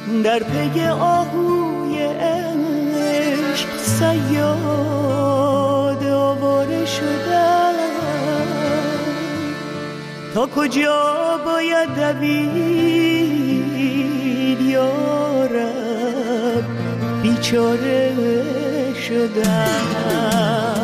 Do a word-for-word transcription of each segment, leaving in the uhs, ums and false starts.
در پی آهوی عشق صیاد آواره شدم. تا کجا باید دوید یارب بیچاره شدم.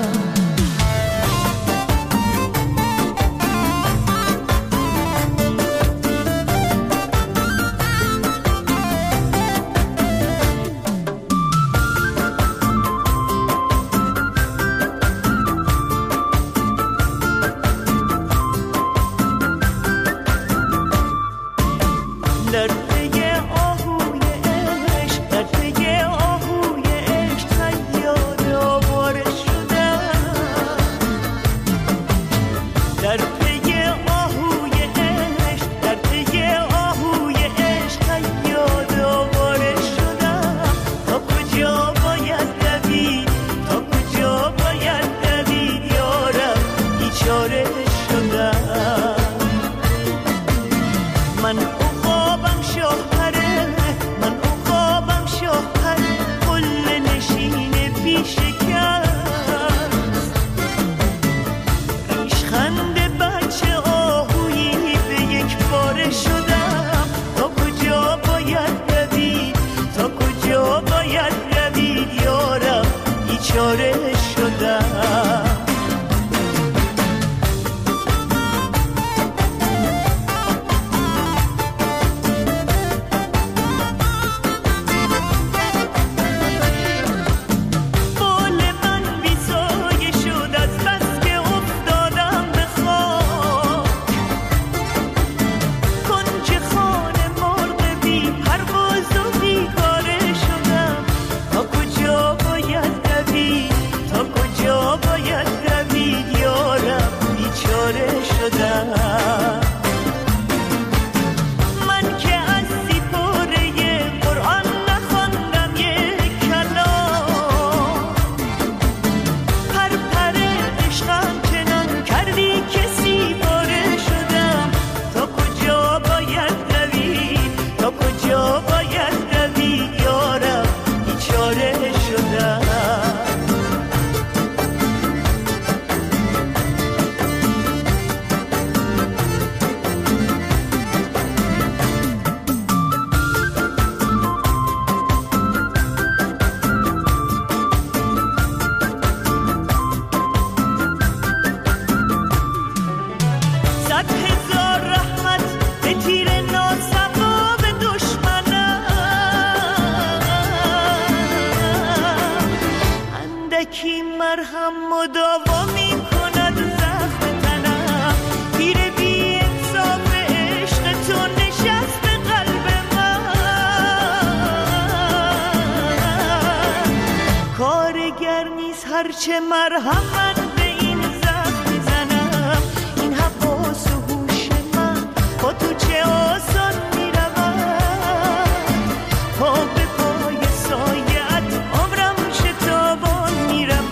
هرچه مرهمن به این زخم میزنم، این حواس و هوش من با تو چه آسان میروم. پا به پای سایت عمرم شتابان میروم.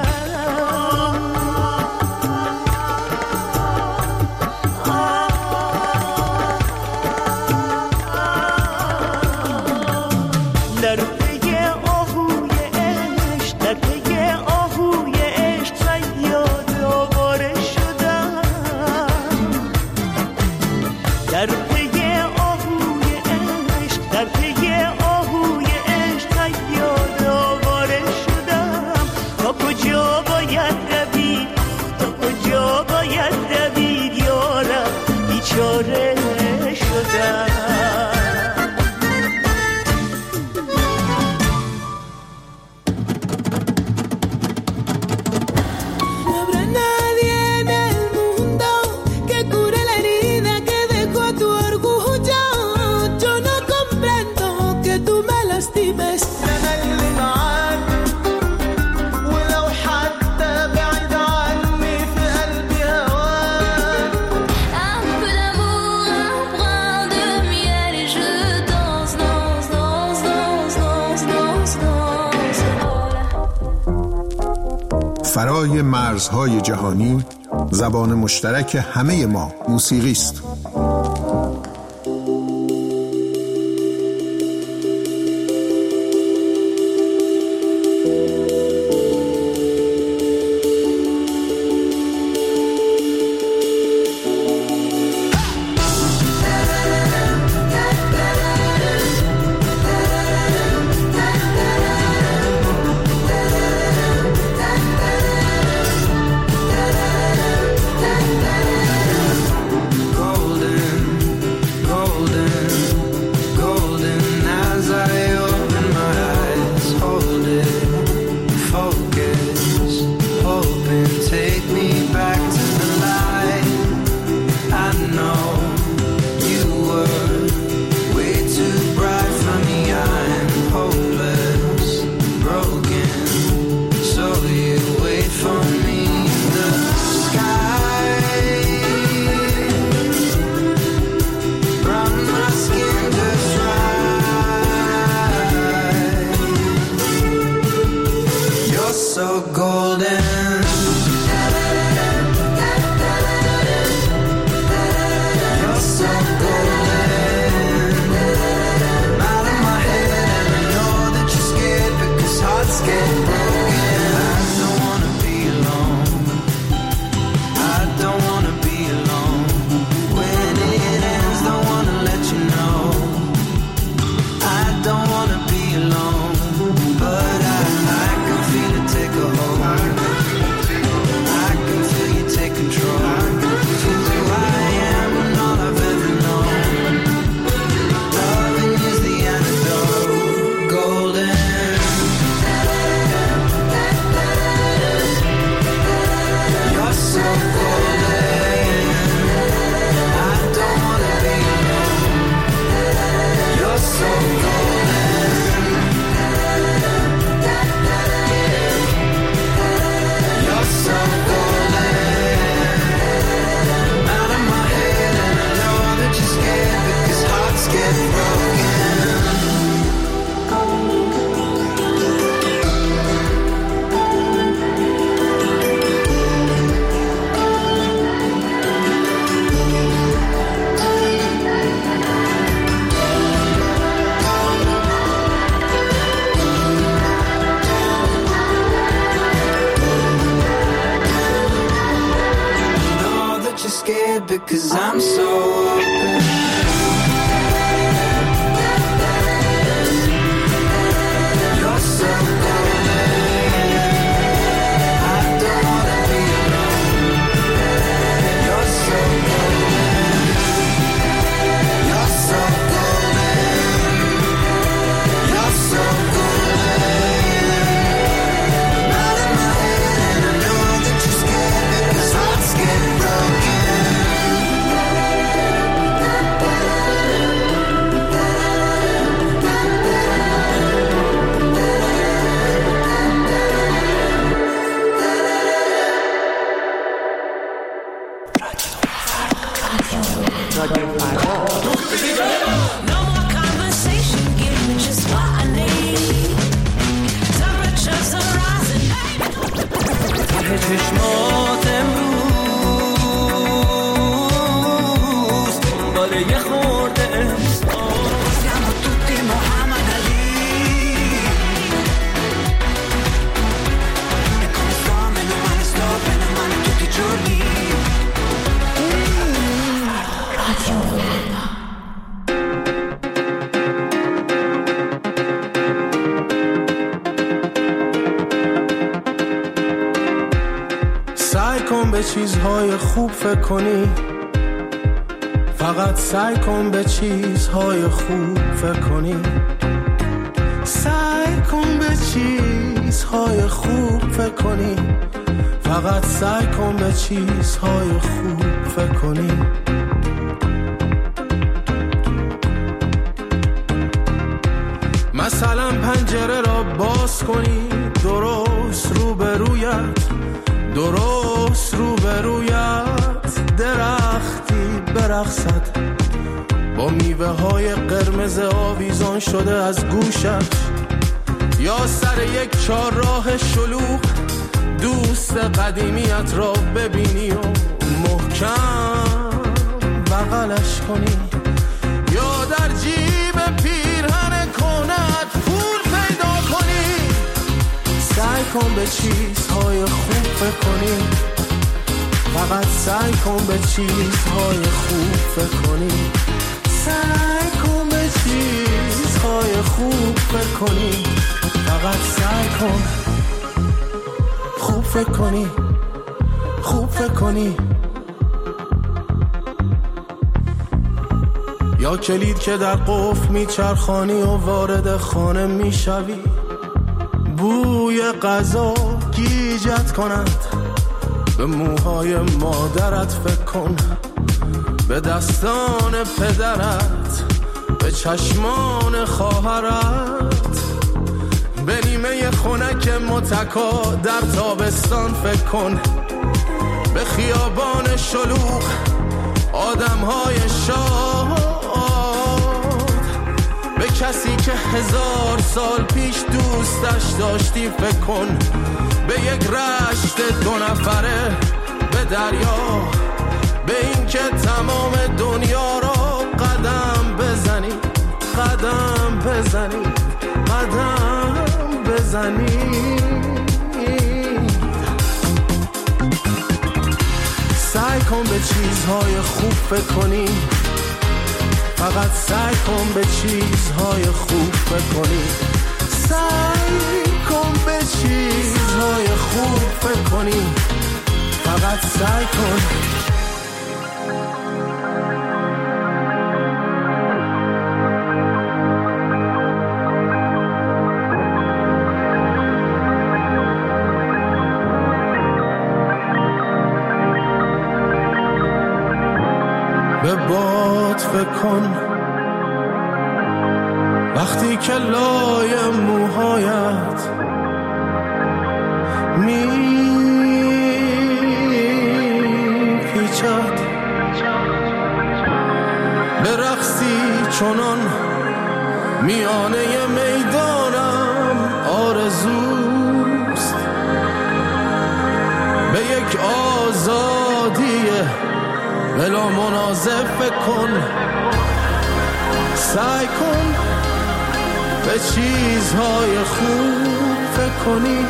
در پی آهوی عشق، در پی آهوی عشق صیاد آواره شدم. در پی آهوی عشق، در پی آهوی عشق صیاد آواره شدم. تا کجا باید دوید، تا کجا باید دوید یارم بیچاره شدم. فرای مرزهای جهانی، زبان مشترک همه ما موسیقی است. فرار. ته چشمات امروز دنبال یه خورده احساس. Siamo tutti Muhammad Ali e come sto meno male sto bene male tutti i giorni. Radio سعی کن به چیزهای خوب فکر کنی، فقط سعی کن به چیزهای خوب فکر کنی، سعی کن به چیزهای خوب فکر کنی، فقط سعی کن به چیزهای خوب فکر کنی. مثلا پنجره را باز کنی، درست روبرویت، درست روبرویت درختی برقصد با میوه های قرمز آویزان شده از گوشش، یا سر یک چهارراه شلوغ دوست قدیمیت را ببینی و محکم بغلش کنی، یا در جیب پیرهن کهنه‌ات پول پیدا کنی. سعی کن به چیزهای خوب فکر کنی، فقط سعی کن به چیزهای خوب فکر کنی، سعی کن به چیزهای خوب فکر کنی، فقط سعی کن خوب فکر کنی، خوب فکر کنی. یا کلید که در قفل میچرخانی و وارد خانه میشوی، بوی غذا گیجت کند، به موهای مادرت فکر کن، به دستان پدرت، به چشمان خواهرت، به نیمه خنک متکا در تابستان فکر کن، به خیابان شلوغ آدمهای شاد، به کسی که هزار سال پیش دوستش داشتی فکر کن، به یک رشت دو نفره، به دریا، به این که تمام دنیا را قدم بزنی، قدم بزنی، قدم بزنی. سعی کن به چیزهای خوب فکر کنی، فقط سعی کن به چیزهای خوب فکر کنی، سعی کن به چیزهای خوب فکر کنی، فقط سعی کن. به باد فکر کن وقتی که لای موهایت می پیچد، به رقصی چنان میانه میدانم آرزوست، به یک آزادی بلا منازع فکر کن، سعی کن به چیزهای خوب فکر کنی،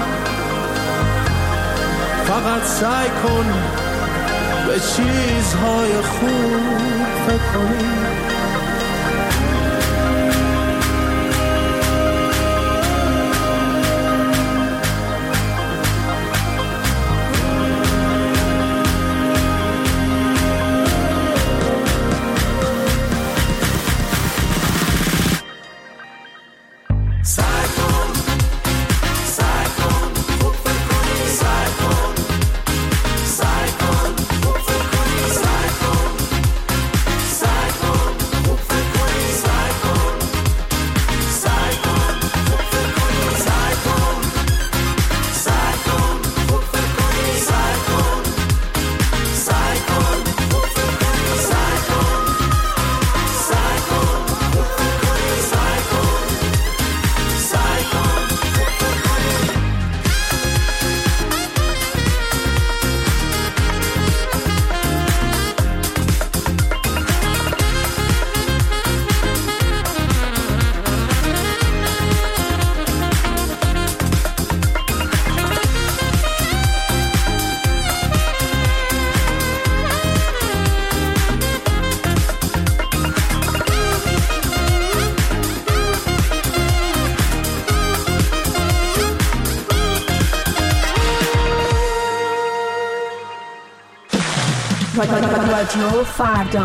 فقط سعی کن به چیزهای خوب فکر کنی. Side رادیو فردا.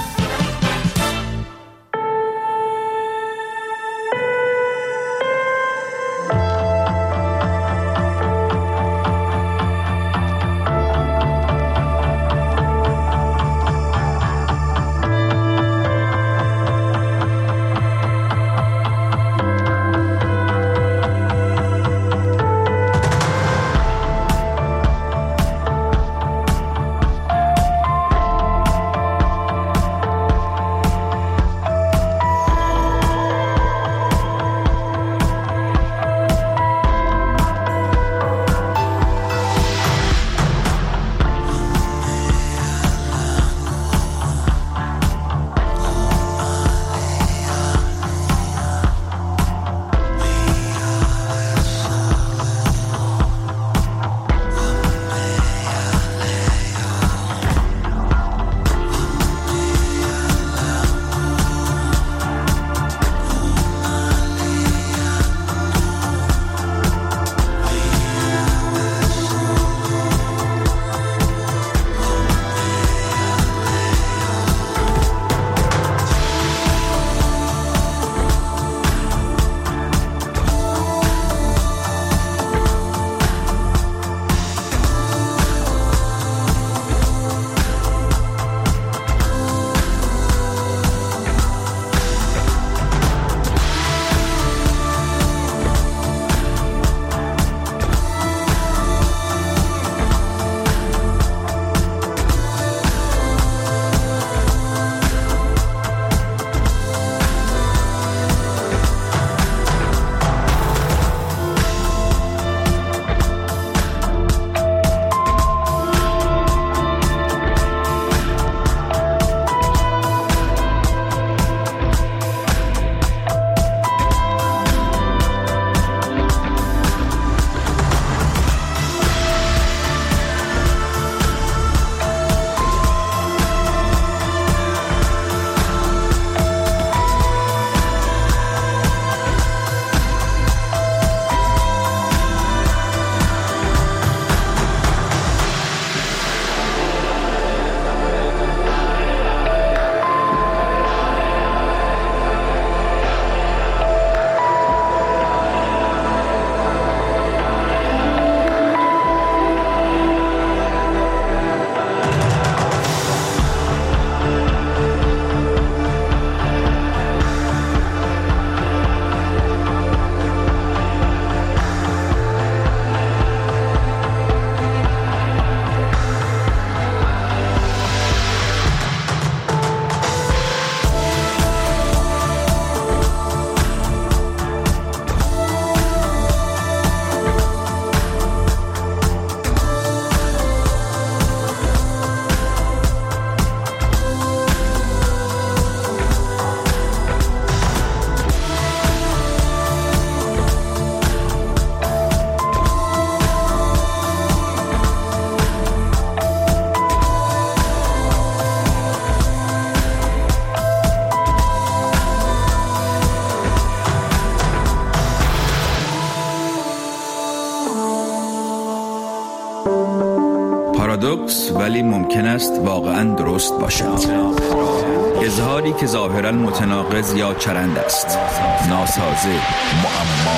پارادوکس ولی ممکن است واقعاً درست باشد. اظهاری که ظاهراً متناقض یا چرند است، ناسازه، معما.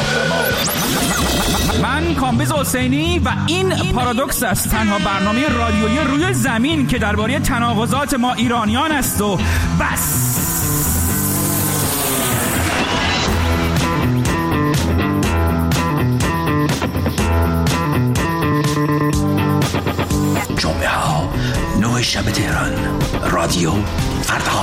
من کامبیز حسینی و این پارادوکس است، تنها برنامه رادیویی روی زمین که درباره تناقضات ما ایرانیان است و بس. جمعه ها نه شب تهران، رادیو فردا.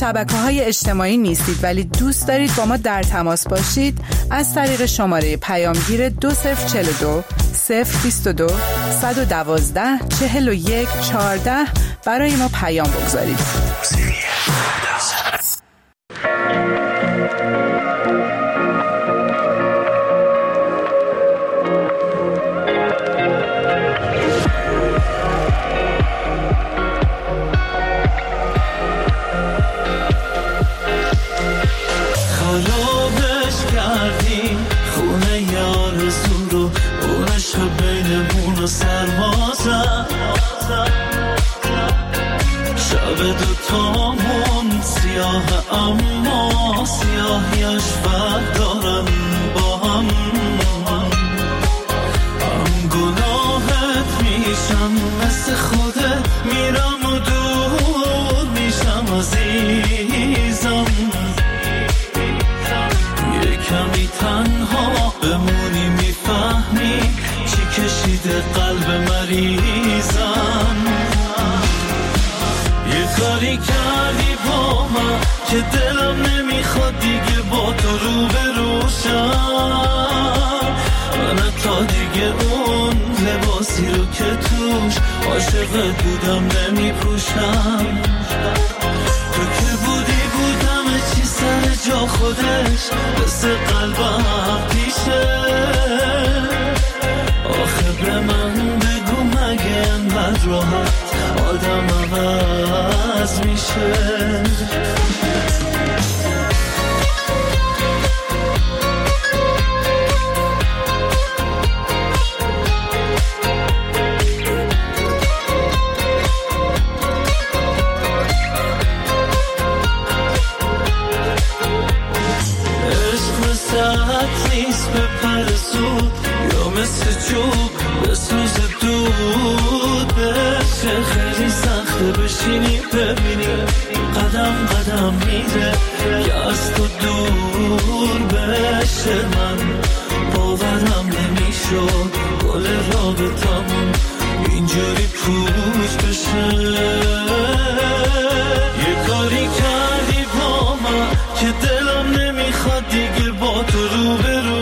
شبکه‌های اجتماعی نیستید ولی دوست دارید با ما در تماس باشید، از طریق شماره پیامگیر دو صفر چهل و دو صفر بیست و دو صد و دوازده چهل و یک چهارده برای ما پیام بگذارید. شب دوتامون سیاه اما سیاهیش فرق دارم با هم، هم گناهت میشم مثل خودت میرم و دور میشم عزیزم، یه کمی تنها بمونی میفهمی چی کشیده قلب مریضم. یه کاری کردی با من که دلم نمیخواد دیگه با تو رو بروشم، من تا دیگه اون لباسی رو که توش عاشقت بودم نمیپوشم. تو که بودی بودم چی سر جا خودش مثل قلبم پیشه، آخه به من بگو مگه انقدر راحت آدم عوض میشه؟ عشق مثل عطر نیست به پر زود، یا مثل چوب بسوز دود بشه، خیلی سخته بشینی ببینی قدم قدم میره که از تو دور بشه. من باورم نمیشد گل رابطمون اینجوری پوچ بشه. یه کاری کردی با من که دلم نمیخواد دیگه با تو رو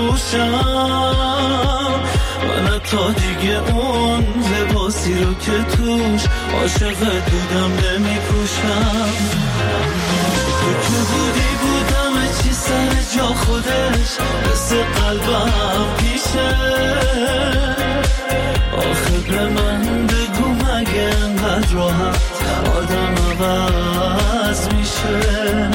بروشم، من تا دیگه اون لباسی رو که توش عاشقت بودم نمیپوشم. تو که بودی بودم چی سر جا خودش مثل قلبم پیشه، آخه به من بگو مگه انقدر راحت آدم عوض میشه؟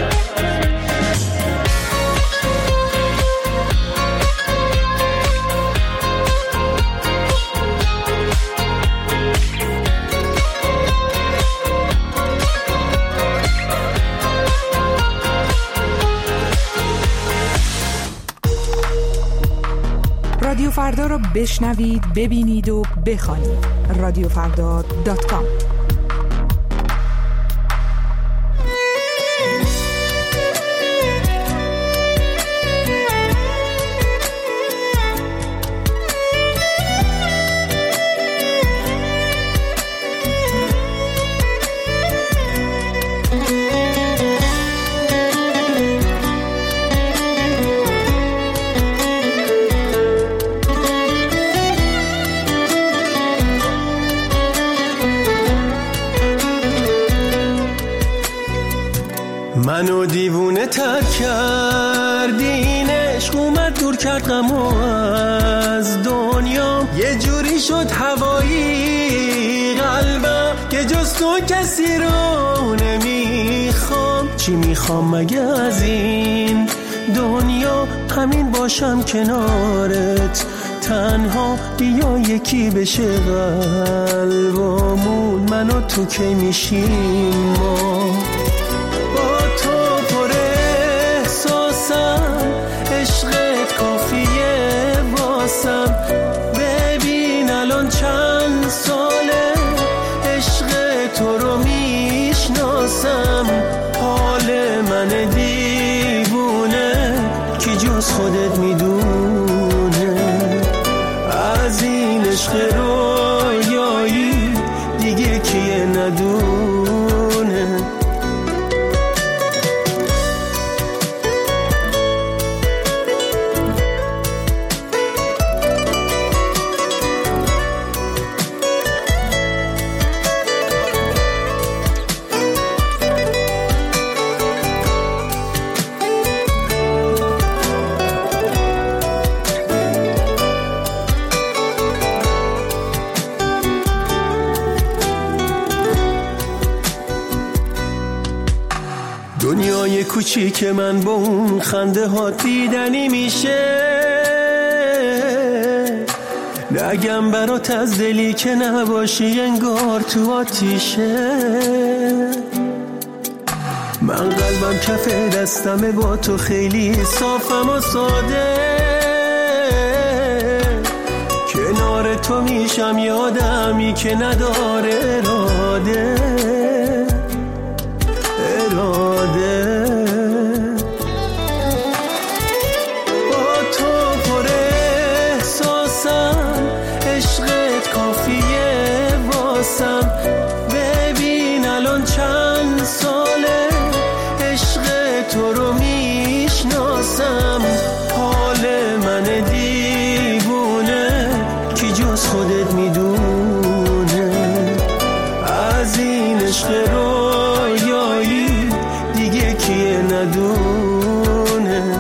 رادیو فردا رو بشنوید، ببینید و بخوانید. رادیو فردا دات کام. منو دیوونه تر کردین، عشق اومد دور کرد غمو از دنیا، یه جوری شد هوایی قلبم که جز تو کسی رو نمیخوام. چی میخوام مگه از این دنیا؟ همین باشم کنارت تنها، بیا یکی بشه قلبمون، من و تو کی میشیم ما؟ عشقت کافیه واسم، ببین الان چند ساله عشق تو رو میشناسم. حال من دیوونه کی جز خودت میدونه، از این عشق رویایی دیگه کیه ندونه. کوچیک من با اون خنده ها دیدنی میشه. نگم برات از دلی که نباشی انگار تو آتیشه. من قلبم کف دستمه با تو خیلی صافم و ساده. کنار تو میشم یادمی که نداره اراده اراده. با تو پر احساسم، عشقت کافیه واسم. ببین الان چند ساله عشق تو رو میشناسم. حال من دیوونه کی جز خودت میدونه. از این عشق رویایی دیگه کیه ندونه.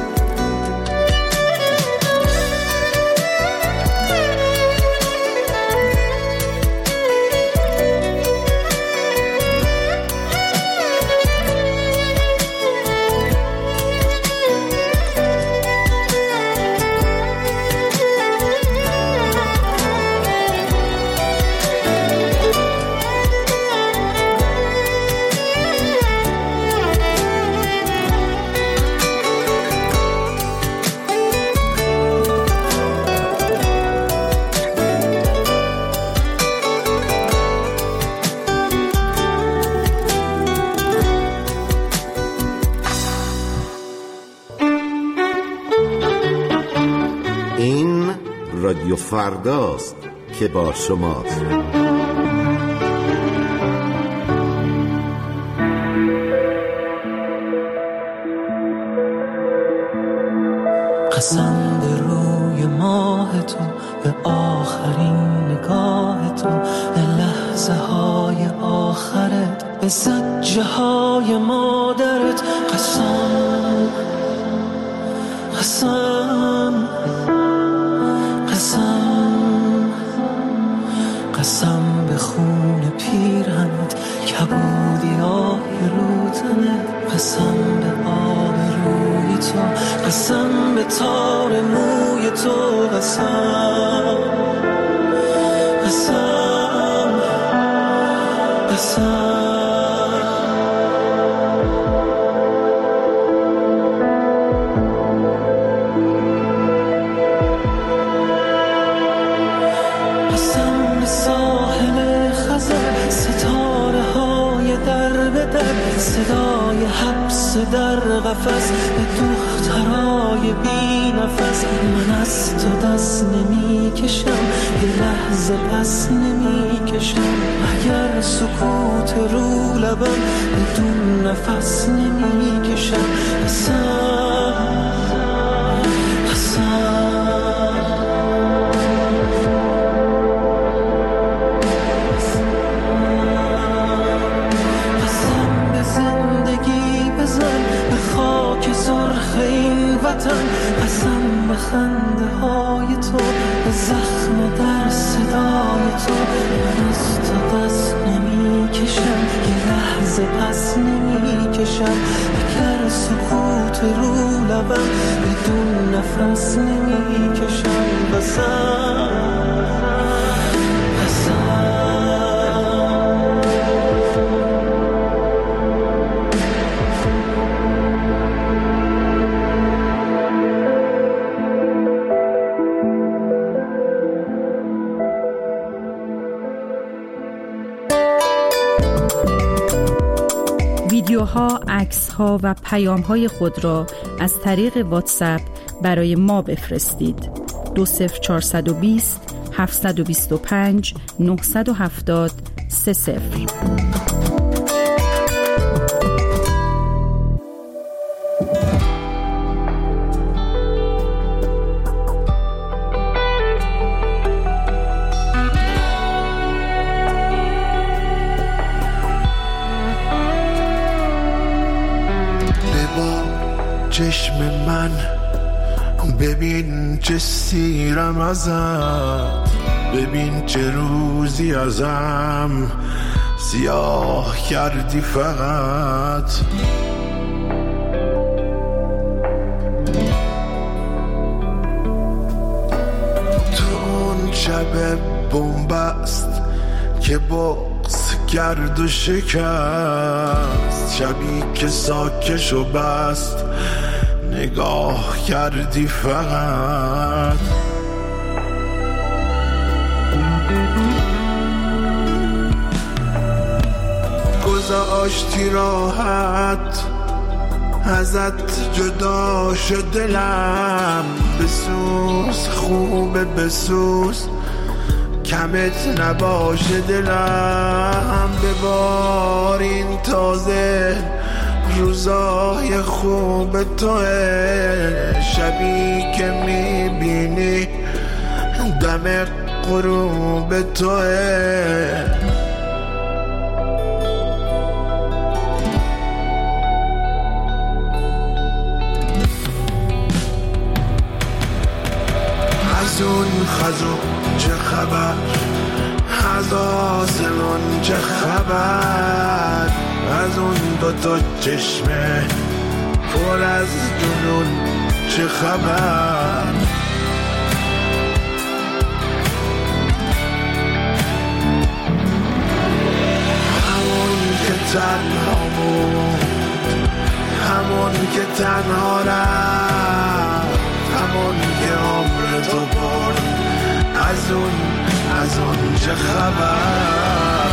رادیو فرداست که با شماست. قسم به روی ماه تو، به آخرین نگاه تو، به لحظه های آخرت، به زجه های مادرت. قسم قسم قسم قسم به خون پیرهنت، کبودی آهی رو تنت. قسم به آب روی تو، قسم به تار موی تو. قسم قسم قسم صدای حبس در قفس، به دخترای بی نفس. من از تو دست نمی کشم، یه لحظه پس نمی کشم. اگر سکوت رو لبم، بدون نفس نمی کشم. قسم قسم قسم به خنده های تو، به زخم در صدای تو. من از تو دست نمی کشم، یه لحظه پس نمی کشم. اگر سکوت رو لبم، بدون نفس نمی کشم. قسم ویدیوها، عکس‌ها و پیام‌های خود را از طریق واتساپ برای ما بفرستید. دو صفر چهارصد و بیست هفتصد و بیست و پنج نهصد و هفتاد سه صفر. چشم من ببین چه سیرم ازت، ببین چه روزی ازم سیاه کردی. فقط شب بنبست که بغض کرد و شکست، شبی که ساکش و بست نگاه کردی فقط. گذاشتی راحت ازت جدا شد دلم، بسوز خوبه بسوز کمت نباشه دلم. ببارین تازه روزای خوب توه، شبی که میبینی دم غروب توه. از اون خزون چه خبر، از آسمون چه خبر، از اون دوتا چشمه پر از جنون چه خبر. همون که تنها بود، همون که تنها رفت، همون که عمر تو برد، از اون از اون چه خبر.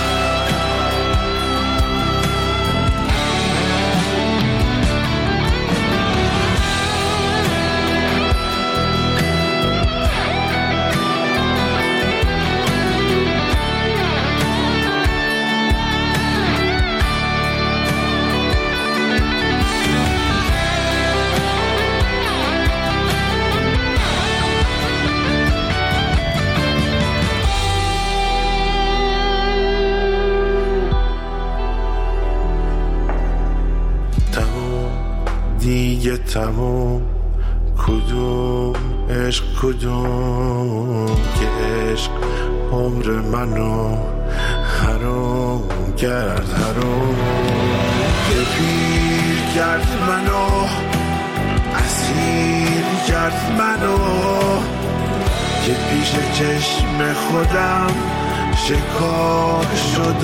دیگه تموم، کدوم عشق کدوم که عشق عمر منو حرام کرد، حرام که پیر کرد منو، اسیر کرد منو، که پیش چشم خودم شکار شد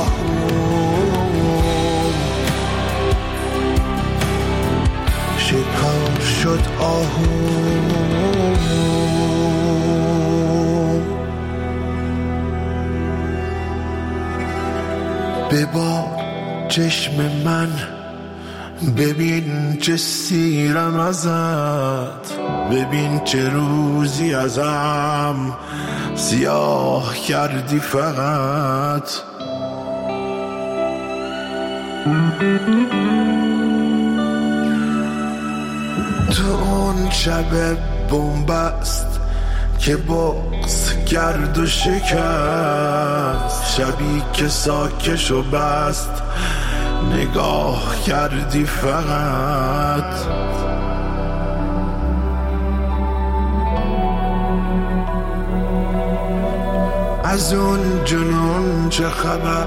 آهوم، شکار شد آهوم. ببار چشم من، ببین چه سیرم ازت، ببین چه روزی ازم سیاه کردی فقط. تو اون شب بنبست که بغض کرد و شکست، شبی که ساکش و بست نگاه کردی فقط. از اون جنون چه خبر؟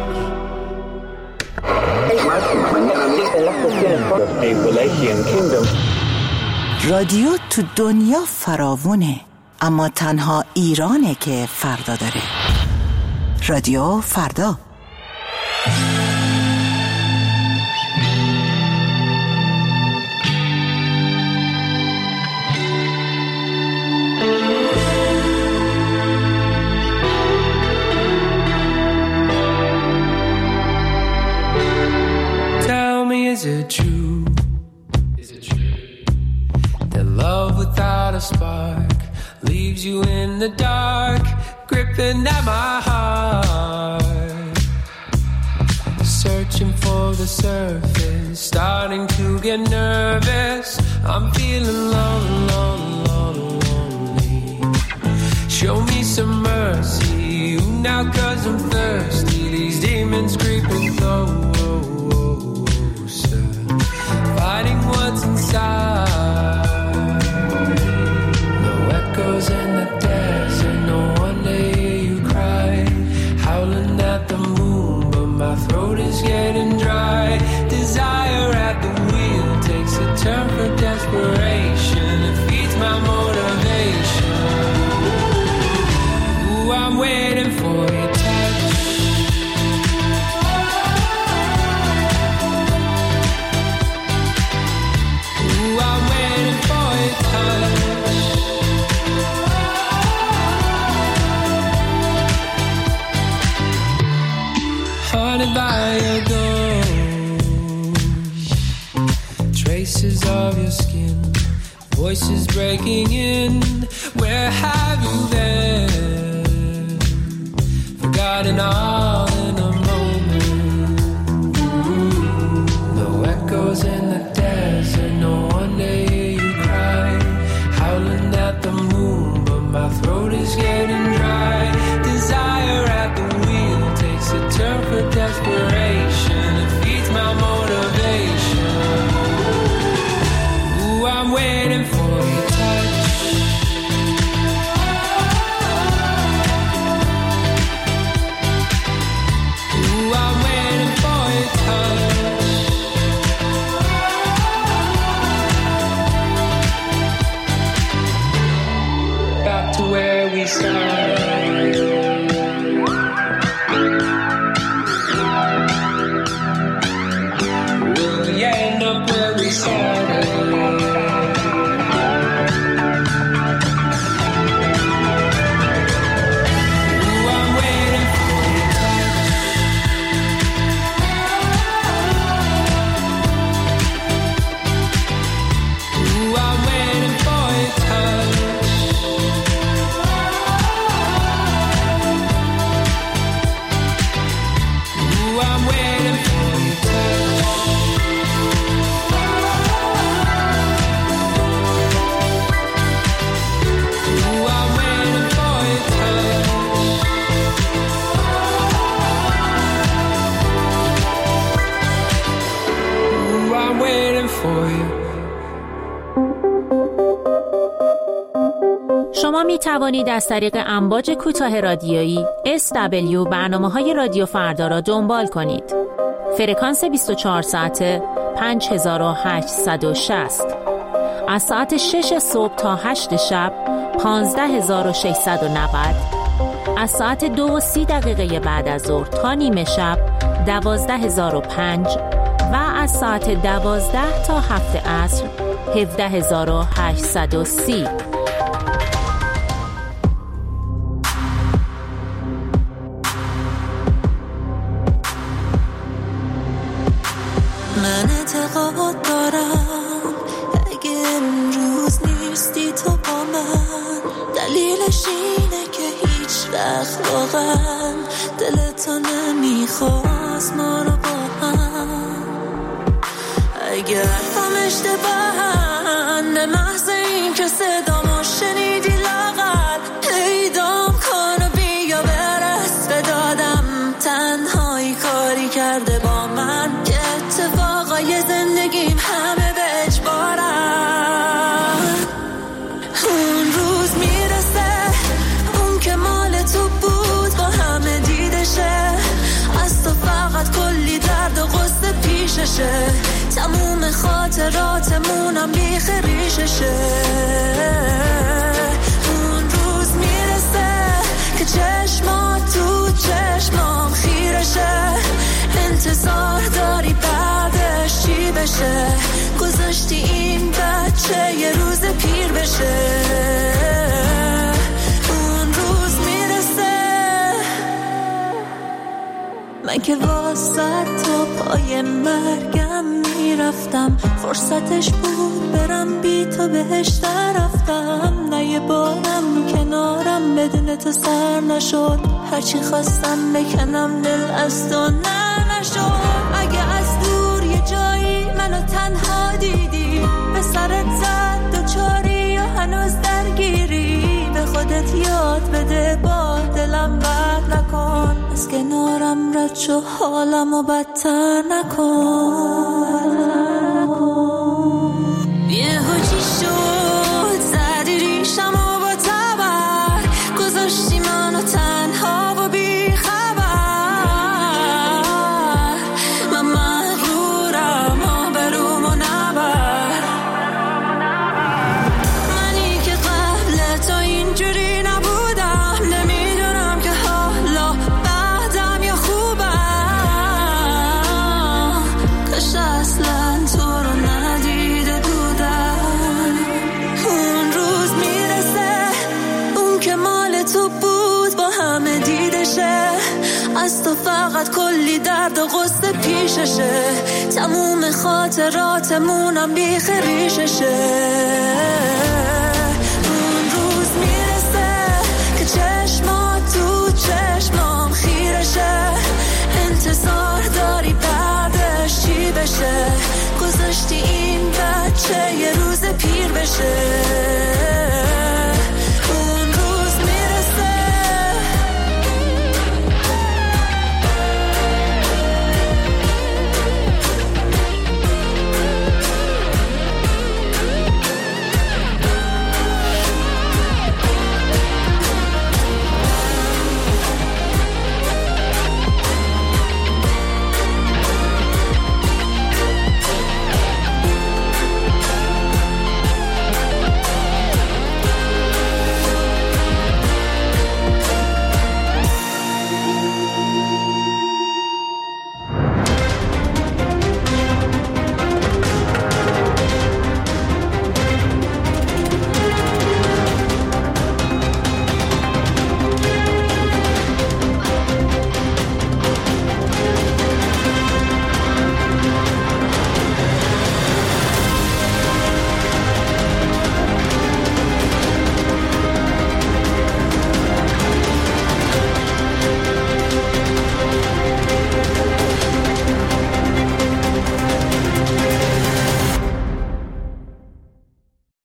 رادیو تو دنیا فراوونه، اما تنها ایرانه که فردا داره. رادیو فردا. Tell me, is it true? Is it true that love without a spark leaves you in the dark, gripping at my heart, searching for the surface, starting to get nervous. I'm feeling lonely, lonely, lonely, lonely. Show me some mercy now, 'cause I'm thirsty. These demons creeping closer, fighting what's inside. No echoes in the desert, no one to hear you cry. Howling at the moon, but my throat is getting dry. Desire at the wheel takes a turn for desperation. It feeds my motivation. your touch. Haunted by your door, traces of your skin, voices breaking in. Where have you been? Forgotten all in a moment. No echoes in the desert, no one to hear you cry. Howling at the moon, but my throat is getting dry. Desire at the wheel takes a turn for desperation. It feeds my motivation. Ooh, I'm waiting for your touch. Ooh, I'm waiting for your touch. Back to where we started. شما می توانید از طریق امواج کوتاه رادیویی اس دبلیو برنامه‌های رادیو فردا را دنبال کنید. فرکانس بیست و چهار ساعته پنج هزار و هشتصد و شصت. از ساعت شش صبح تا هشت شب پانزده هزار و ششصد و نود. از ساعت دو و سی دقیقه بعد از ظهر تا نیمه شب دوازده هزار و پنج و از ساعت دوازده تا هفت عصر هفده هزار و هشتصد و سی. من اعتقاد دارم اگه امروز نیستی تو با من، دلیلش اینه که هیچ وقت واقعا دلتو نمیخواست ما رو با هم. اگه حرفم اشتباهن به محض این که صدامو شنیدی لاغر پیدام کن و بیا برس به دادم. تنهایی کاری کرده با من که اتفاقای زندگیم همه به اجبارن. اون روز میرسه اون که مال تو بود با همه دیدشه، از تو فقط کلی درد و غصه پیششه، تموم خاطراتمونم بیخ ریششه. اون روز میرسه که چشمات تو چشمام خیرشه، انتظار داری بعدش چی بشه، گذاشتی این بچه یه روز پیر بشه. اون روز میرسه من که واسه تو پای مرگم میرفتم، فرصتش بود برم بی تو بهش رفتم. نه یه بارم کنارم بدون تو سر نشد، هرچی خواستم بکنم دل از تو نه نشد. اگه از دور یه جایی منو تنها دیدی، به سرت زد دوچاری یا هنوز درگیری، به خودت یاد بده با دلم بد نکن، از کنارم رد شو حالمو بدتر نکن. یه هوچی شد زدی ریشمو با تبر، گذاشتی منو تنها و بی خبر. من مغرورم آبرومو نبر، منی که قبل تو اینجوری نبودم، نمیدونم که حالا بعدم یا خوبم. کاش اصلا تو رو ندیده بودم. فقط کلی درد و غصه پیششه، تموم خاطراتمونم بیخ ریششه. اون روز میرسه که چشما تو چشمام خیرشه، انتظار داری بعدش چی بشه؟ گذاشتی این بچه یه روز پیر بشه.